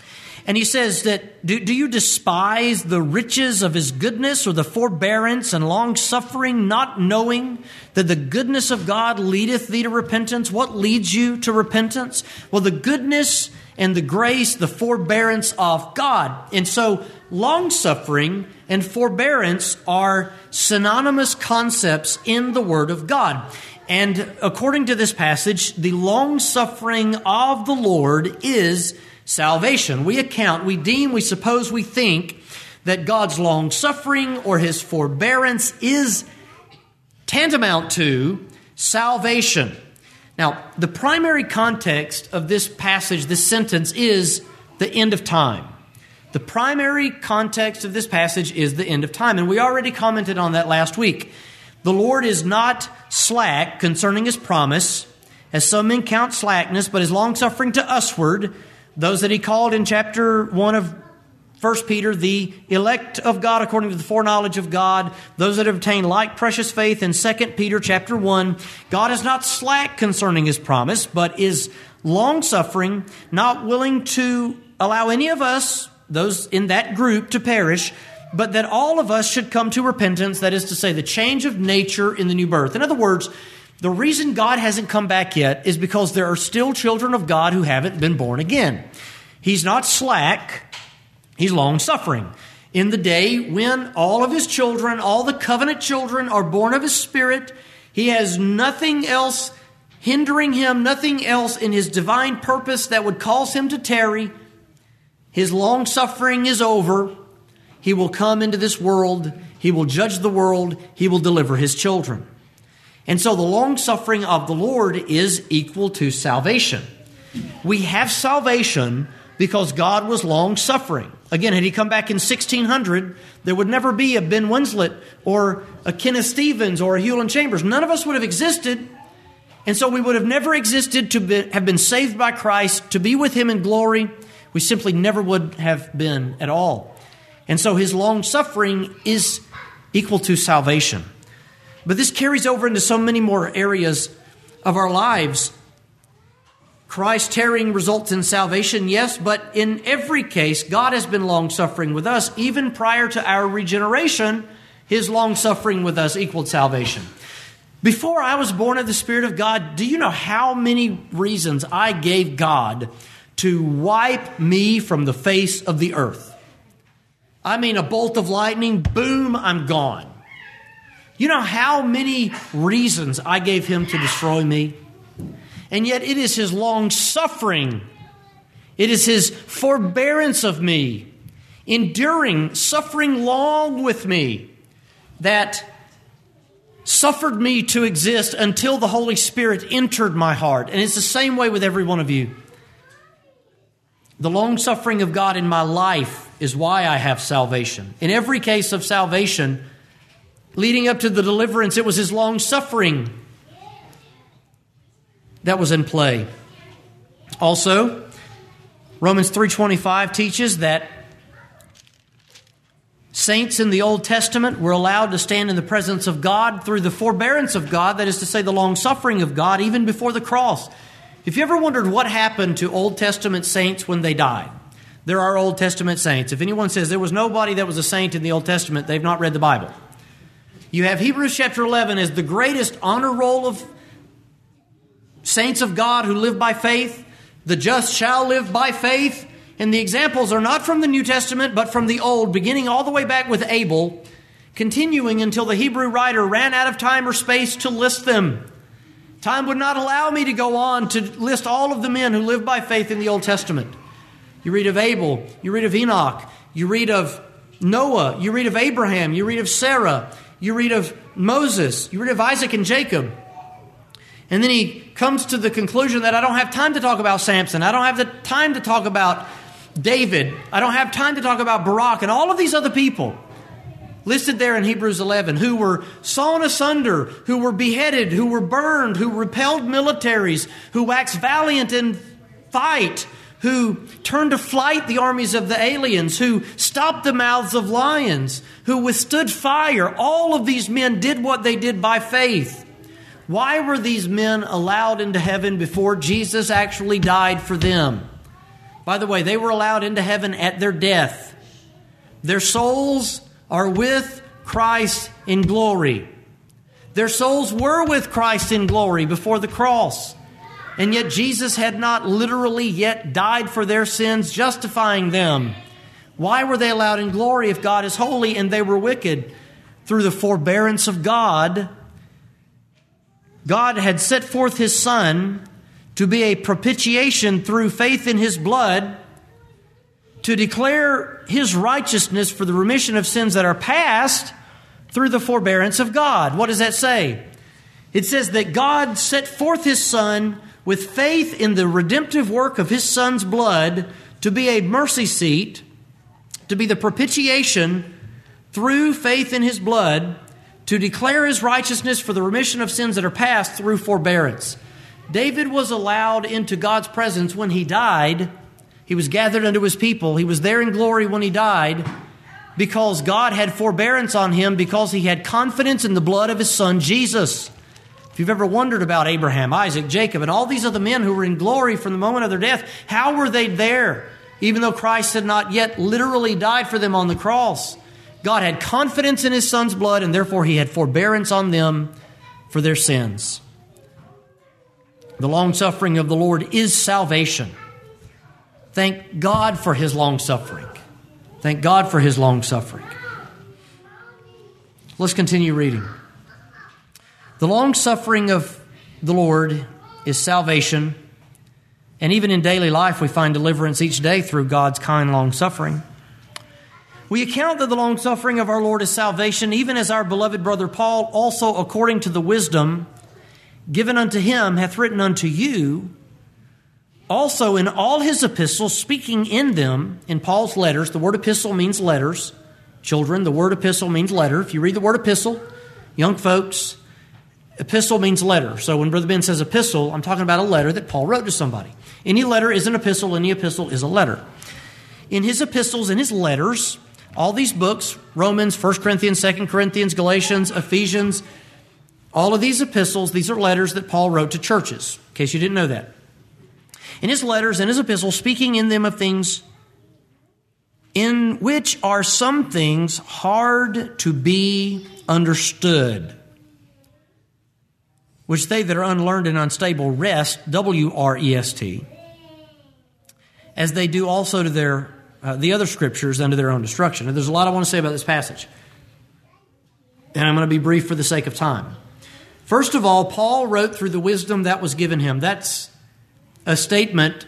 [SPEAKER 2] And he says that, do, do you despise the riches of his goodness or the forbearance and long-suffering, not knowing that the goodness of God leadeth thee to repentance? What leads you to repentance? Well, the goodness and the grace, the forbearance of God. And so long-suffering and forbearance are synonymous concepts in the Word of God. And according to this passage, the long-suffering of the Lord is salvation. We account, we deem, we suppose, we think that God's long-suffering or His forbearance is tantamount to salvation. Now, the primary context of this passage, this sentence, is the end of time. The primary context of this passage is the end of time, and we already commented on that last week. The Lord is not slack concerning His promise, as some men count slackness, but is long-suffering to usward, those that He called in chapter one of First Peter, the elect of God according to the foreknowledge of God, those that have obtained like precious faith in Second Peter chapter one. God is not slack concerning His promise, but is long-suffering, not willing to allow any of us, those in that group, to perish, but that all of us should come to repentance, that is to say, the change of nature in the new birth. In other words, the reason God hasn't come back yet is because there are still children of God who haven't been born again. He's not slack. He's long-suffering. In the day when all of His children, all the covenant children are born of His Spirit, He has nothing else hindering Him, nothing else in His divine purpose that would cause Him to tarry. His long-suffering is over. He will come into this world. He will judge the world. He will deliver His children. And so the long-suffering of the Lord is equal to salvation. We have salvation because God was long-suffering. Again, had He come back in sixteen hundred, there would never be a Ben Winslet or a Kenneth Stevens or a Hewlin Chambers. None of us would have existed. And so we would have never existed to be, have been saved by Christ, to be with Him in glory. We simply never would have been at all. And so His long-suffering is equal to salvation. But this carries over into so many more areas of our lives. Christ tarrying results in salvation, yes, but in every case, God has been long-suffering with us. Even prior to our regeneration, His long-suffering with us equaled salvation. Before I was born of the Spirit of God, do you know how many reasons I gave God to wipe me from the face of the earth? I mean, a bolt of lightning, boom, I'm gone. You know how many reasons I gave Him to destroy me? And yet it is His long-suffering. It is His forbearance of me, enduring, suffering long with me, that suffered me to exist until the Holy Spirit entered my heart. And it's the same way with every one of you. The long-suffering of God in my life is why I have salvation. In every case of salvation, leading up to the deliverance, it was His long-suffering that was in play. Also, Romans three twenty-five teaches that saints in the Old Testament were allowed to stand in the presence of God through the forbearance of God, that is to say, the long-suffering of God, even before the cross. If you ever wondered what happened to Old Testament saints when they died, there are Old Testament saints. If anyone says there was nobody that was a saint in the Old Testament, they've not read the Bible. You have Hebrews chapter eleven as the greatest honor roll of saints of God who live by faith. The just shall live by faith. And the examples are not from the New Testament, but from the Old, beginning all the way back with Abel, continuing until the Hebrew writer ran out of time or space to list them. Time would not allow me to go on to list all of the men who lived by faith in the Old Testament. You read of Abel, you read of Enoch, you read of Noah, you read of Abraham, you read of Sarah, you read of Moses, you read of Isaac and Jacob. And then he comes to the conclusion that I don't have time to talk about Samson. I don't have the time to talk about David. I don't have time to talk about Barak and all of these other people listed there in Hebrews eleven, who were sawn asunder, who were beheaded, who were burned, who repelled militaries, who waxed valiant in fight, who turned to flight the armies of the aliens, who stopped the mouths of lions, who withstood fire. All of these men did what they did by faith. Why were these men allowed into heaven before Jesus actually died for them? By the way, they were allowed into heaven at their death. Their souls are with Christ in glory. Their souls were with Christ in glory before the cross. And yet Jesus had not literally yet died for their sins, justifying them. Why were they allowed in glory if God is holy and they were wicked? Through the forbearance of God, God had set forth His Son to be a propitiation through faith in His blood, to declare His righteousness for the remission of sins that are past through the forbearance of God. What does that say? It says that God set forth His Son with faith in the redemptive work of His Son's blood to be a mercy seat, to be the propitiation through faith in His blood, to declare His righteousness for the remission of sins that are past through forbearance. David was allowed into God's presence when he died. He was gathered unto His people. He was there in glory when he died because God had forbearance on him because he had confidence in the blood of His Son, Jesus. If you've ever wondered about Abraham, Isaac, Jacob, and all these other men who were in glory from the moment of their death, how were they there? Even though Christ had not yet literally died for them on the cross, God had confidence in His Son's blood, and therefore He had forbearance on them for their sins. The long-suffering of the Lord is salvation. Thank God for His long-suffering. Thank God for His long-suffering. Let's continue reading. The long-suffering of the Lord is salvation, and even in daily life we find deliverance each day through God's kind long-suffering. We account that the long-suffering of our Lord is salvation, even as our beloved brother Paul also, according to the wisdom given unto him, hath written unto you, also in all his epistles, speaking in them, in Paul's letters. The word epistle means letters. Children, the word epistle means letter. If you read the word epistle, young folks, epistle means letter. So when Brother Ben says epistle, I'm talking about a letter that Paul wrote to somebody. Any letter is an epistle, any epistle is a letter. In his epistles, in his letters, all these books, Romans, First Corinthians, Second Corinthians, Galatians, Ephesians, all of these epistles, these are letters that Paul wrote to churches, in case you didn't know that. In his letters and his epistles, speaking in them of things in which are some things hard to be understood, which they that are unlearned and unstable rest, W R E S T, as they do also to their uh, the other scriptures unto their own destruction. And there's a lot I want to say about this passage, and I'm going to be brief for the sake of time. First of all, Paul wrote through the wisdom that was given him. That's a statement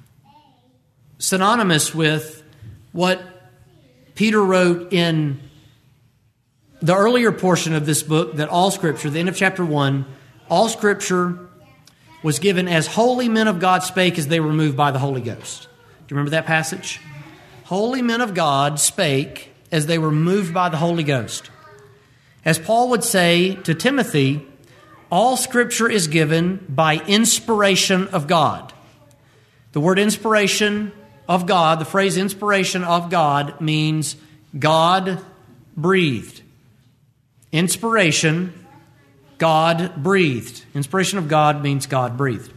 [SPEAKER 2] synonymous with what Peter wrote in the earlier portion of this book, that all Scripture, the end of chapter one, all Scripture was given as holy men of God spake as they were moved by the Holy Ghost. Do you remember that passage? Holy men of God spake as they were moved by the Holy Ghost. As Paul would say to Timothy, all Scripture is given by inspiration of God. The word inspiration of God, the phrase inspiration of God, means God breathed. Inspiration, God breathed. Inspiration of God means God breathed.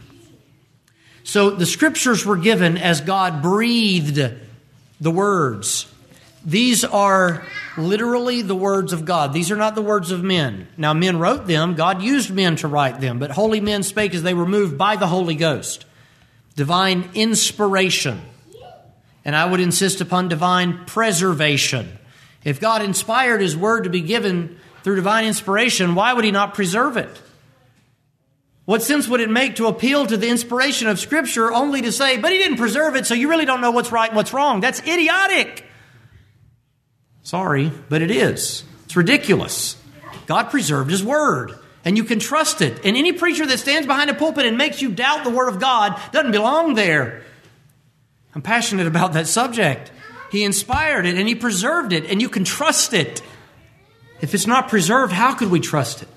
[SPEAKER 2] So the Scriptures were given as God breathed the words. These are literally the words of God. These are not the words of men. Now, men wrote them. God used men to write them. But holy men spake as they were moved by the Holy Ghost. Divine inspiration. And I would insist upon divine preservation. If God inspired His word to be given through divine inspiration, why would He not preserve it? What sense would it make to appeal to the inspiration of Scripture only to say, but He didn't preserve it, so you really don't know what's right and what's wrong? That's idiotic. Sorry, but it is. It's ridiculous. God preserved His word, and you can trust it. And any preacher that stands behind a pulpit and makes you doubt the word of God doesn't belong there. I'm passionate about that subject. He inspired it, and He preserved it, and you can trust it. If it's not preserved, how could we trust it?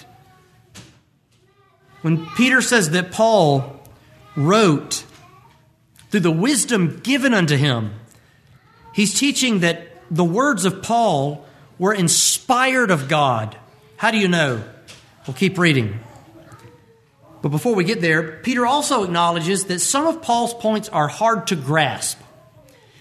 [SPEAKER 2] When Peter says that Paul wrote through the wisdom given unto him, he's teaching that the words of Paul were inspired of God. How do you know? We'll keep reading. But before we get there, Peter also acknowledges that some of Paul's points are hard to grasp.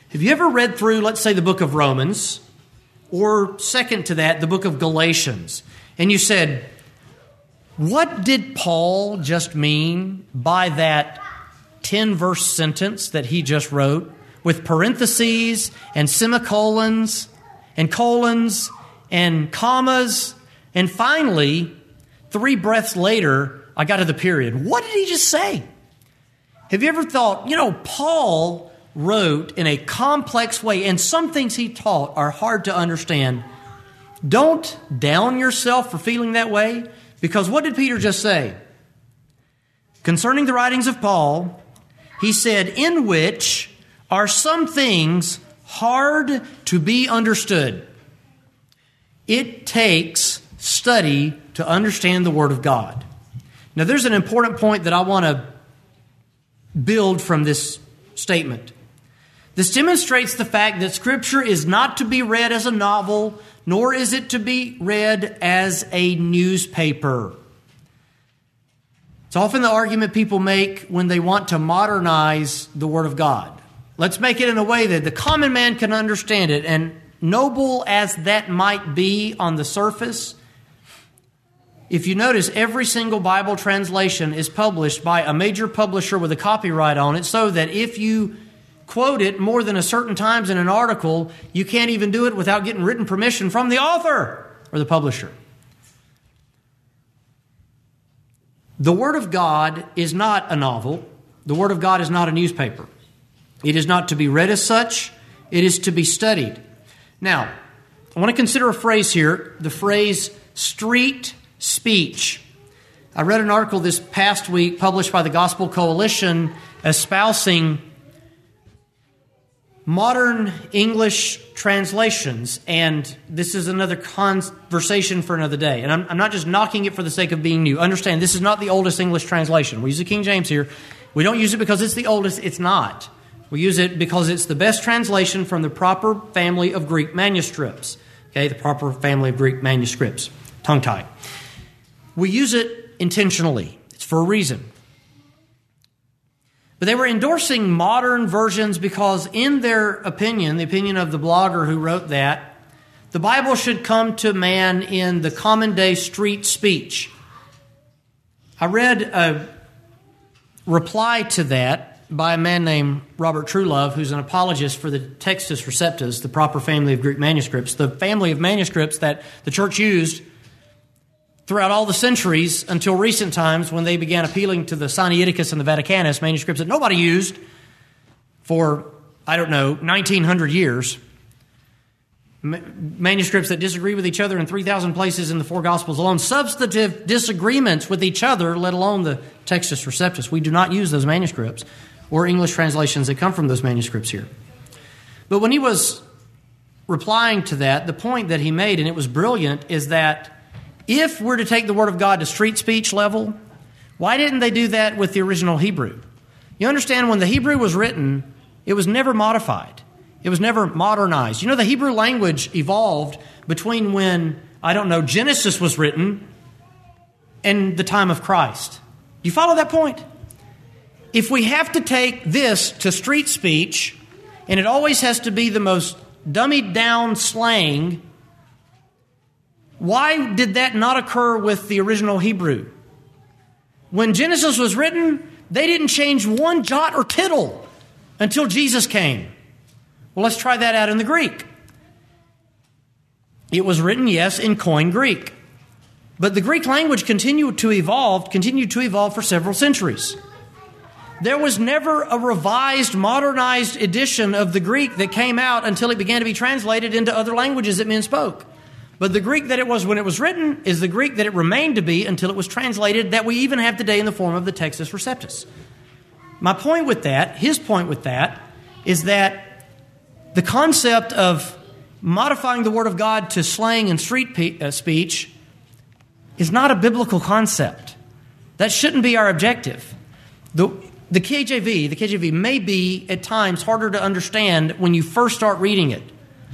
[SPEAKER 2] Have you ever read through, let's say, the book of Romans, or second to that, the book of Galatians, and you said, what did Paul just mean by that ten-verse sentence that he just wrote with parentheses and semicolons and colons and commas, and finally, three breaths later, I got to the period. What did he just say? Have you ever thought, you know, Paul wrote in a complex way, and some things he taught are hard to understand. Don't down yourself for feeling that way, because what did Peter just say? Concerning the writings of Paul, he said, in which are some things hard to be understood. It takes study to understand the Word of God. Now, there's an important point that I want to build from this statement. This demonstrates the fact that Scripture is not to be read as a novel, nor is it to be read as a newspaper. It's often the argument people make when they want to modernize the Word of God. Let's make it in a way that the common man can understand it, and noble as that might be on the surface, if you notice, every single Bible translation is published by a major publisher with a copyright on it, so that if you quote it more than a certain times in an article, you can't even do it without getting written permission from the author or the publisher. The Word of God is not a novel. The Word of God is not a newspaper. It is not to be read as such. It is to be studied. Now, I want to consider a phrase here, the phrase street speech. I read an article this past week published by the Gospel Coalition espousing modern English translations, and this is another conversation for another day. And I'm, I'm not just knocking it for the sake of being new. Understand, this is not the oldest English translation. We use the King James here. We don't use it because it's the oldest. It's not. We use it because it's the best translation from the proper family of Greek manuscripts. Okay, the proper family of Greek manuscripts. Tongue-tied. We use it intentionally. It's for a reason. But they were endorsing modern versions because, in their opinion, the opinion of the blogger who wrote that, the Bible should come to man in the common day street speech. I read a reply to that by a man named Robert Truelove, who's an apologist for the Textus Receptus, the proper family of Greek manuscripts, the family of manuscripts that the church used throughout all the centuries until recent times when they began appealing to the Sinaiticus and the Vaticanus, manuscripts that nobody used for, I don't know, nineteen hundred years. Manuscripts that disagree with each other in three thousand places in the four Gospels alone. Substantive disagreements with each other, let alone the Textus Receptus. We do not use those manuscripts or English translations that come from those manuscripts here. But when he was replying to that, the point that he made, and it was brilliant, is that if we're to take the Word of God to street speech level, why didn't they do that with the original Hebrew? You understand, when the Hebrew was written, it was never modified. It was never modernized. You know, the Hebrew language evolved between when, I don't know, Genesis was written and the time of Christ. You follow that point? If we have to take this to street speech, and it always has to be the most dummied down slang, why did that not occur with the original Hebrew? When Genesis was written, they didn't change one jot or tittle until Jesus came. Well, let's try that out in the Greek. It was written, yes, in Koine Greek. But the Greek language continued to evolve, continued to evolve for several centuries. There was never a revised, modernized edition of the Greek that came out until it began to be translated into other languages that men spoke. But the Greek that it was when it was written is the Greek that it remained to be until it was translated, that we even have today in the form of the Textus Receptus. My point with that, his point with that, is that the concept of modifying the Word of God to slang and street pe- uh, speech is not a biblical concept. That shouldn't be our objective. The, the K J V, the K J V may be at times harder to understand when you first start reading it.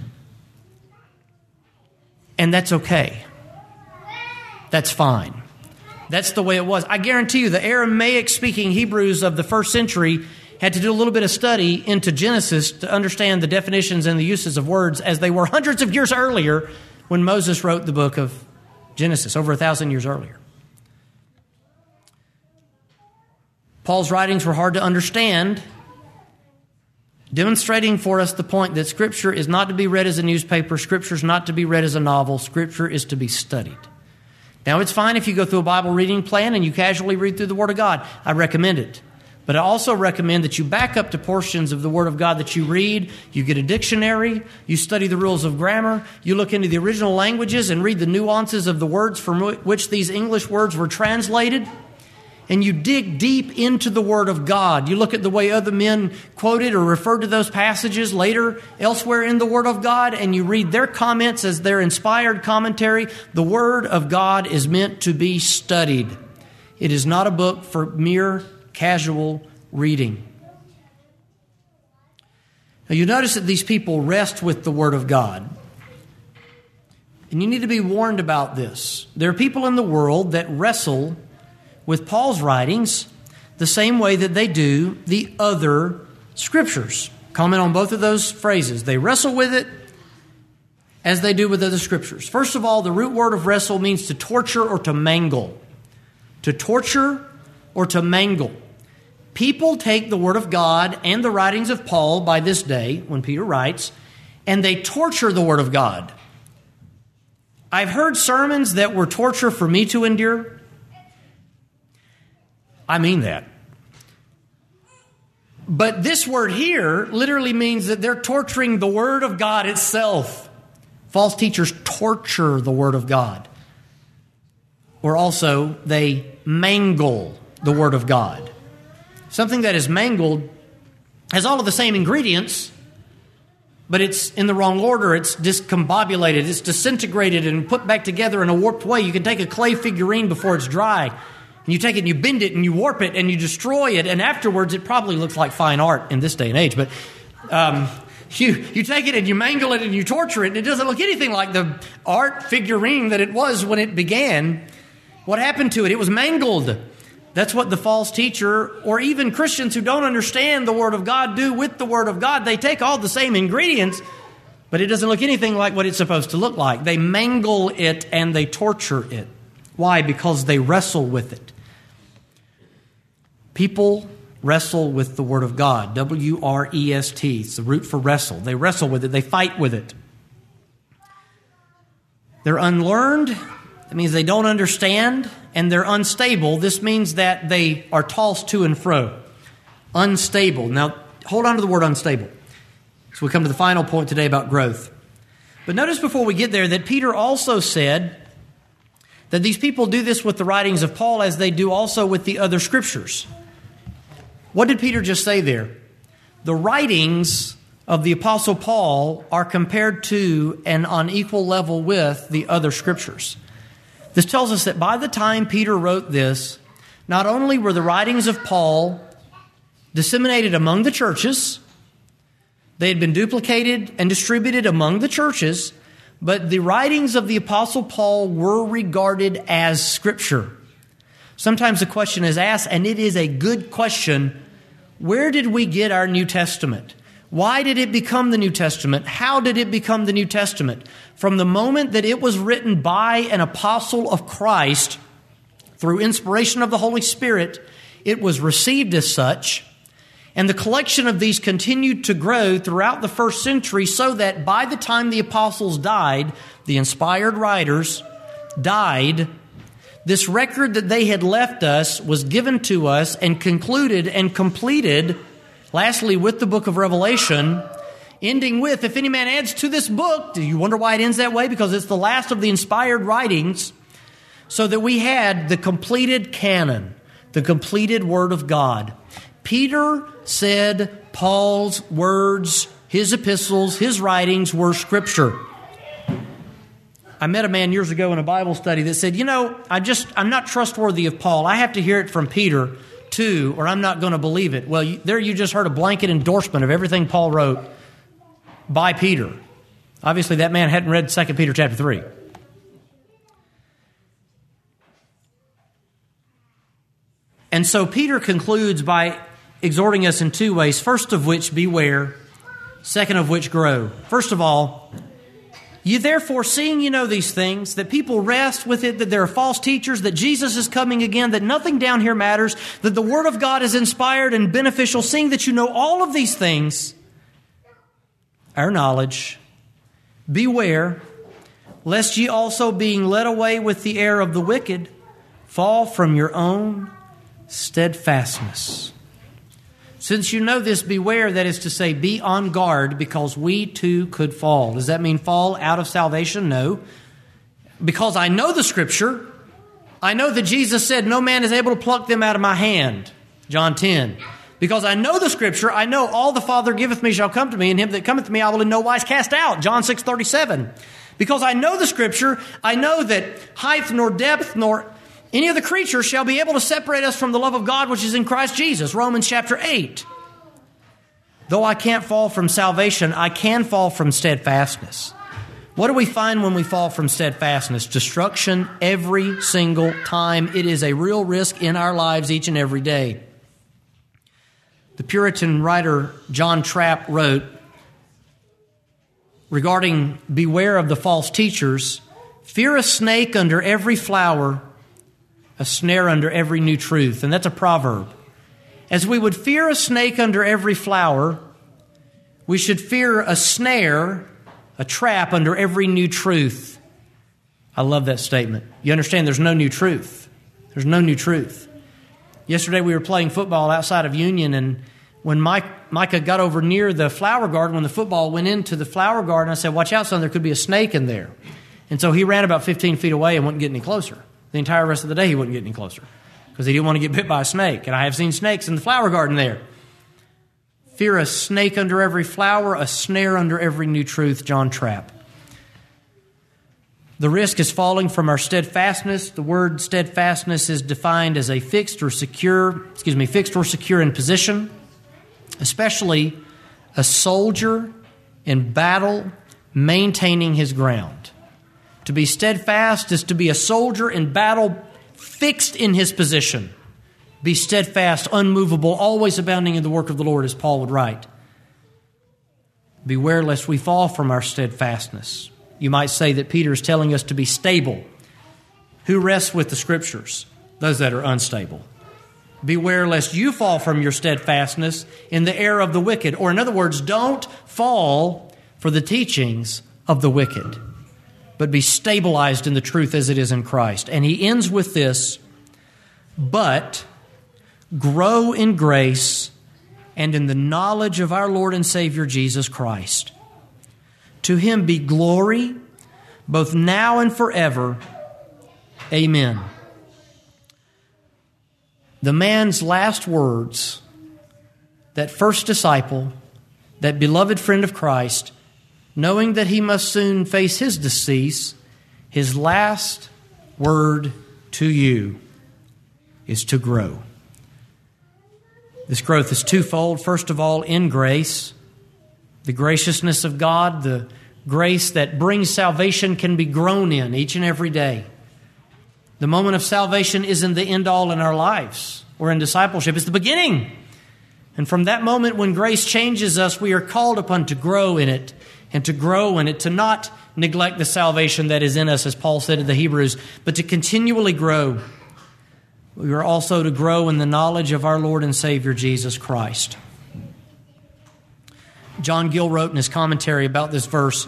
[SPEAKER 2] And that's okay. That's fine. That's the way it was. I guarantee you the Aramaic-speaking Hebrews of the first century had to do a little bit of study into Genesis to understand the definitions and the uses of words as they were hundreds of years earlier when Moses wrote the book of Genesis, over a thousand years earlier. Paul's writings were hard to understand, demonstrating for us the point that Scripture is not to be read as a newspaper, Scripture is not to be read as a novel, Scripture is to be studied. Now, it's fine if you go through a Bible reading plan and you casually read through the Word of God. I recommend it. But I also recommend that you back up to portions of the Word of God that you read. You get a dictionary, you study the rules of grammar, you look into the original languages and read the nuances of the words from which these English words were translated. And you dig deep into the Word of God. You look at the way other men quoted or referred to those passages later elsewhere in the Word of God, and you read their comments as their inspired commentary. The Word of God is meant to be studied. It is not a book for mere casual reading. Now you notice that these people rest with the Word of God. And you need to be warned about this. There are people in the world that wrestle with Paul's writings the same way that they do the other Scriptures. Comment on both of those phrases. They wrestle with it as they do with other Scriptures. First of all, the root word of wrestle means to torture or to mangle. To torture or to mangle. People take the Word of God and the writings of Paul by this day, when Peter writes, and they torture the Word of God. I've heard sermons that were torture for me to endure. I mean that. But this word here literally means that they're torturing the Word of God itself. False teachers torture the Word of God. Or also, they mangle the Word of God. Something that is mangled has all of the same ingredients, but it's in the wrong order. It's discombobulated, it's disintegrated and put back together in a warped way. You can take a clay figurine before it's dry, and you take it and you bend it and you warp it and you destroy it, and afterwards it probably looks like fine art in this day and age, but um, you, you take it and you mangle it and you torture it, and it doesn't look anything like the art figurine that it was when it began. What happened to it? It was mangled. That's what the false teacher, or even Christians who don't understand the Word of God, do with the Word of God. They take all the same ingredients, but it doesn't look anything like what it's supposed to look like. They mangle it and they torture it. Why? Because they wrestle with it. People wrestle with the Word of God. W R E S T. It's the root for wrestle. They wrestle with it. They fight with it. They're unlearned. That means they don't understand. And they're unstable. This means that they are tossed to and fro. Unstable. Now, hold on to the word unstable. So we come to the final point today about growth. But notice before we get there that Peter also said that these people do this with the writings of Paul as they do also with the other Scriptures. What did Peter just say there? The writings of the Apostle Paul are compared to and on equal level with the other Scriptures. This tells us that by the time Peter wrote this, not only were the writings of Paul disseminated among the churches, they had been duplicated and distributed among the churches, but the writings of the Apostle Paul were regarded as Scripture. Sometimes the question is asked, and it is a good question, where did we get our New Testament? Why did it become the New Testament? How did it become the New Testament? From the moment that it was written by an apostle of Christ, through inspiration of the Holy Spirit, it was received as such, and the collection of these continued to grow throughout the first century so that by the time the apostles died, the inspired writers died, this record that they had left us was given to us and concluded and completed, lastly, with the book of Revelation, ending with, if any man adds to this book, do you wonder why it ends that way? Because it's the last of the inspired writings, so that we had the completed canon, the completed Word of God. Peter said Paul's words, his epistles, his writings were Scripture. I met a man years ago in a Bible study that said, you know, I just, I'm not trustworthy of Paul. I have to hear it from Peter too, or I'm not going to believe it. Well, you, there you just heard a blanket endorsement of everything Paul wrote by Peter. Obviously, that man hadn't read Second Peter chapter three. And so Peter concludes by exhorting us in two ways. First of which, beware. Second of which, grow. First of all, you therefore, seeing you know these things, that people rest with it, that there are false teachers, that Jesus is coming again, that nothing down here matters, that the Word of God is inspired and beneficial, seeing that you know all of these things, our knowledge, beware, lest ye also, being led away with the error of the wicked, fall from your own steadfastness. Since you know this, beware, that is to say, be on guard, because we too could fall. Does that mean fall out of salvation? No. Because I know the Scripture. I know that Jesus said, no man is able to pluck them out of my hand. John ten. Because I know the Scripture, I know all the Father giveth me shall come to me, and him that cometh to me I will in no wise cast out. John six thirty-seven. Because I know the Scripture, I know that height nor depth nor any of the creatures shall be able to separate us from the love of God which is in Christ Jesus. Romans chapter eight. Though I can't fall from salvation, I can fall from steadfastness. What do we find when we fall from steadfastness? Destruction every single time. It is a real risk in our lives each and every day. The Puritan writer John Trapp wrote regarding beware of the false teachers, fear a snake under every flower, a snare under every new truth. And that's a proverb. As we would fear a snake under every flower, we should fear a snare, a trap under every new truth. I love that statement. You understand there's no new truth. There's no new truth. Yesterday we were playing football outside of Union, and when Mike, Micah got over near the flower garden, when the football went into the flower garden, I said, watch out, son, there could be a snake in there. And so he ran about fifteen feet away and wouldn't get any closer. The entire rest of the day he wouldn't get any closer because he didn't want to get bit by a snake. And I have seen snakes in the flower garden there. Fear a snake under every flower, a snare under every new truth, John Trapp. The risk is falling from our steadfastness. The word steadfastness is defined as a fixed or secure, excuse me, fixed or secure in position, especially a soldier in battle maintaining his ground. To be steadfast is to be a soldier in battle fixed in his position. Be steadfast, unmovable, always abounding in the work of the Lord, as Paul would write. Beware lest we fall from our steadfastness. You might say that Peter is telling us to be stable. Who rests with the Scriptures? Those that are unstable. Beware lest you fall from your steadfastness in the error of the wicked. Or in other words, don't fall for the teachings of the wicked, but be stabilized in the truth as it is in Christ. And he ends with this, but grow in grace and in the knowledge of our Lord and Savior Jesus Christ. To him be glory, both now and forever. Amen. The man's last words, that first disciple, that beloved friend of Christ, knowing that he must soon face his decease, his last word to you is to grow. This growth is twofold. First of all, in grace. The graciousness of God, the grace that brings salvation can be grown in each and every day. The moment of salvation isn't the end all in our lives or in discipleship. It's the beginning. And from that moment when grace changes us, we are called upon to grow in it and to grow in it, to not neglect the salvation that is in us, as Paul said to the Hebrews, but to continually grow. We are also to grow in the knowledge of our Lord and Savior Jesus Christ. John Gill wrote in his commentary about this verse,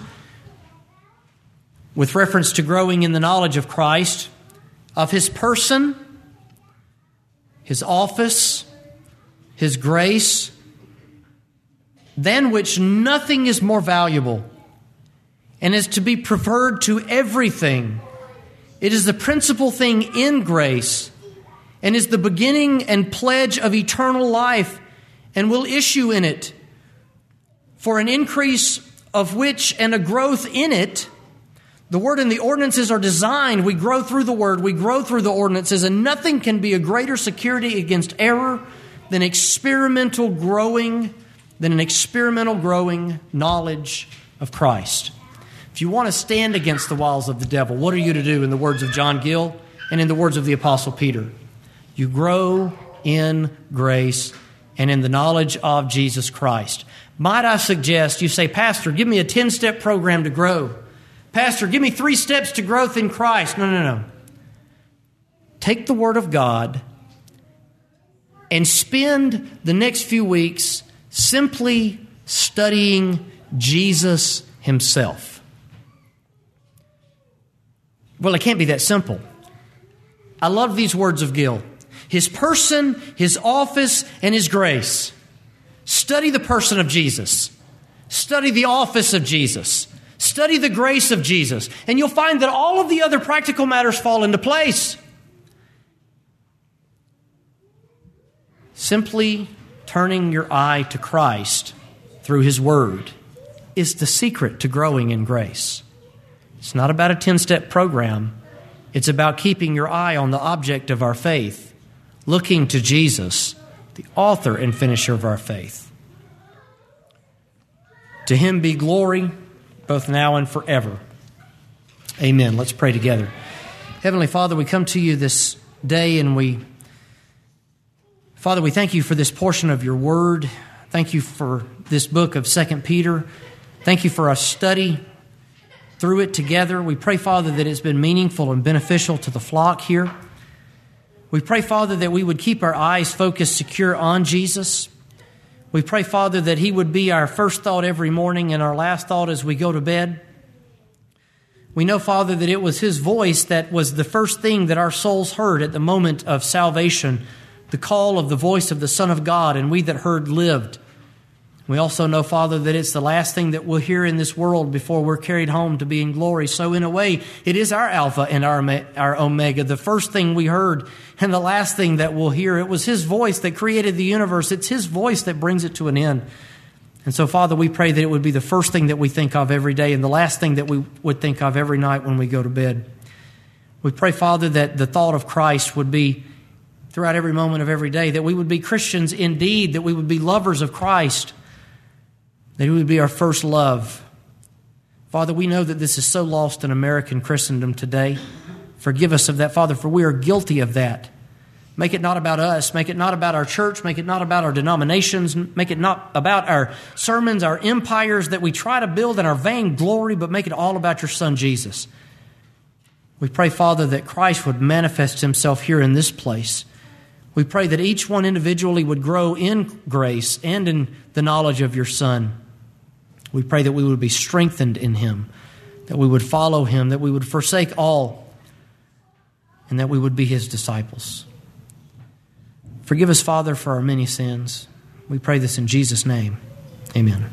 [SPEAKER 2] with reference to growing in the knowledge of Christ, of his person, his office, his grace, than which nothing is more valuable, and is to be preferred to everything. It is the principal thing in grace, and is the beginning and pledge of eternal life, and will issue in it, for an increase of which and a growth in it. The Word and the ordinances are designed. We grow through the Word, we grow through the ordinances, and nothing can be a greater security against error than experimental growing, than an experimental growing knowledge of Christ. If you want to stand against the wiles of the devil, what are you to do in the words of John Gill and in the words of the Apostle Peter? You grow in grace and in the knowledge of Jesus Christ. Might I suggest, you say, Pastor, give me a ten-step program to grow. Pastor, give me three steps to growth in Christ. No, no, no. Take the Word of God and spend the next few weeks simply studying Jesus Himself. Well, it can't be that simple. I love these words of Gill. His person, His office, and His grace. Study the person of Jesus. Study the office of Jesus. Study the grace of Jesus. And you'll find that all of the other practical matters fall into place. Simply turning your eye to Christ through His Word is the secret to growing in grace. It's not about a ten-step program. It's about keeping your eye on the object of our faith, looking to Jesus, the author and finisher of our faith. To Him be glory, both now and forever. Amen. Let's pray together. Heavenly Father, we come to You this day and we, Father, we thank You for this portion of Your Word. Thank You for this book of Second Peter. Thank You for our study through it together. We pray, Father, that it's been meaningful and beneficial to the flock here. We pray, Father, that we would keep our eyes focused secure on Jesus. We pray, Father, that He would be our first thought every morning and our last thought as we go to bed. We know, Father, that it was His voice that was the first thing that our souls heard at the moment of salvation, the call of the voice of the Son of God, and we that heard lived. We also know, Father, that it's the last thing that we'll hear in this world before we're carried home to be in glory. So in a way, it is our Alpha and our, our Omega. The first thing we heard and the last thing that we'll hear. It was His voice that created the universe. It's His voice that brings it to an end. And so, Father, we pray that it would be the first thing that we think of every day and the last thing that we would think of every night when we go to bed. We pray, Father, that the thought of Christ would be throughout every moment of every day, that we would be Christians indeed, that we would be lovers of Christ, that He would be our first love. Father, we know that this is so lost in American Christendom today. Forgive us of that, Father, for we are guilty of that. Make it not about us. Make it not about our church. Make it not about our denominations. Make it not about our sermons, our empires that we try to build in our vain glory, but make it all about Your Son, Jesus. We pray, Father, that Christ would manifest Himself here in this place. We pray that each one individually would grow in grace and in the knowledge of Your Son. We pray that we would be strengthened in Him, that we would follow Him, that we would forsake all, and that we would be His disciples. Forgive us, Father, for our many sins. We pray this in Jesus' name. Amen.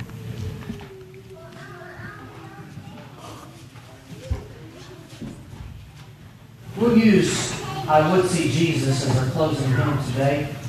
[SPEAKER 2] We'll use I Would See Jesus as our closing hymn today.